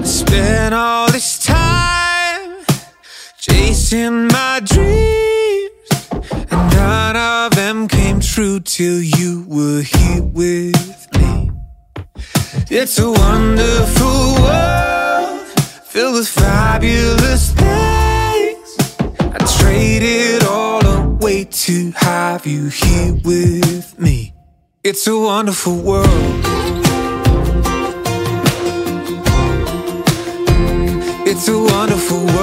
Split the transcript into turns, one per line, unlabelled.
Spent all this time chasing my dreams, and none of them came true till you were here with me. It's a wonderful world filled with fabulous things. I trade it all away to have you here with me. It's a wonderful world. It's a wonderful world.